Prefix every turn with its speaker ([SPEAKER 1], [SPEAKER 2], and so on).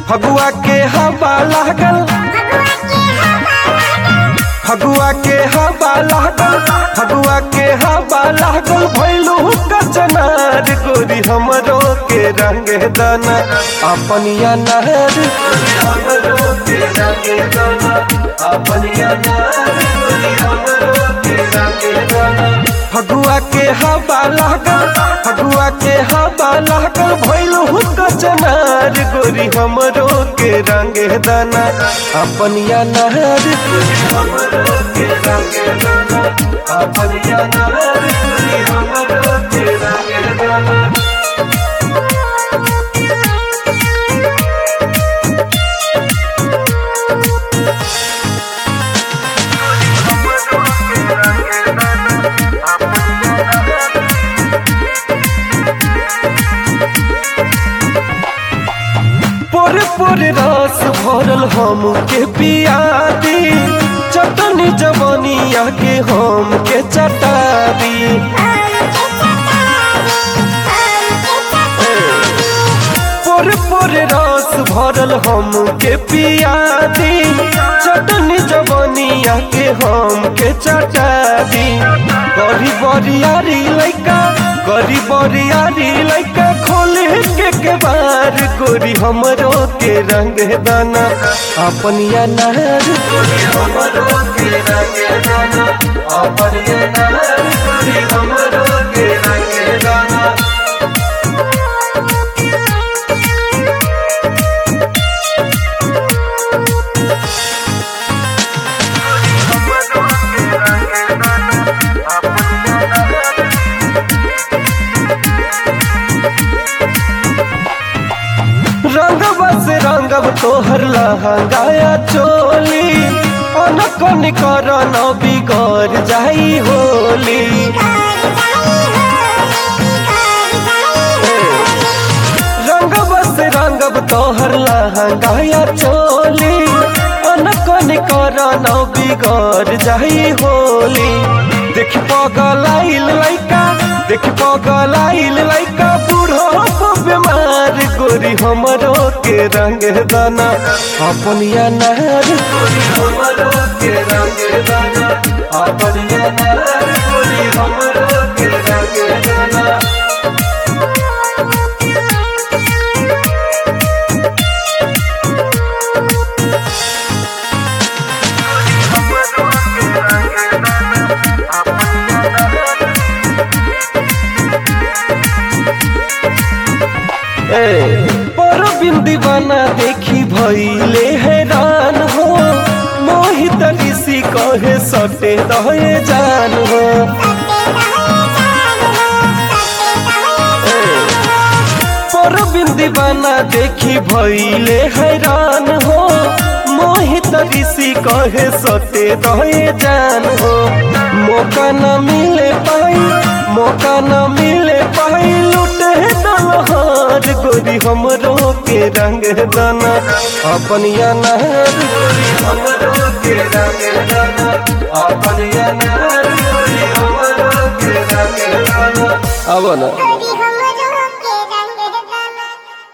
[SPEAKER 1] फगुआ के हवा लागल, फगुआ के हवा लागल, फगुआ के हवा लागल भैलू कचनार गोरी हमरो के रंग दाना अपनिया नहर हमरो के रंग दाना अपनिया नहर हमरो के रंग दाना। फगुआ के हवा लागल, फगुआ के हवा लागल भैलू कचनार गोरी हमरो के रंग दाना अपनिया नहर हमरो के रंग दाना अपनिया नहर हमरो के रंग दाना। पोरे पोरे रस भरल हम के पिया दी चटनी जवनिया के हम के चटा दी। पोरे पोरे रस भरल हम के पिया दी चटनी जवनिया के हम के चटा दी। गरी बरियारी लइका, गरी बरियारी लइका खोले के बार गोरी हमरो के रंग दाना अपनिया नहर गोरी हमरो के रंग दाना अपनिया नहर गोरी हमरो के रंग दाना। रंगब से रंगब तोहर लहंगाया चोली अनकन कर न बिगड़ जाई होली। रंगब से रंगब तोहर लहंगाया चोली अनकन कर न बिगड़ जाई होली। देख पगलाइल लइका, देख पगलाइल लइका बूढ़ो बीमार गोरी हमरो के रंग दाना अपनिया नहर गोरी हमरो के रंग दाना अपनिया नहर गोरी हमरो के रंग दाना। पर बिंदी बना देखी भइले हैरान हो मोहित ऋषि कहे सटे दहे जान हो। पर बिंदी बना देखी भइले हैरान हो मोहित ऋषि कहे सटे दहे जान हो। मौका न मिले पाई, मौका न मिले पाई लुटे दलहार गोरी हमरो के रंग दाना अपनिया नहर गोरी हमरो के रंग दाना अपनिया नहर गोरी हमरो के रंग दाना। अब ना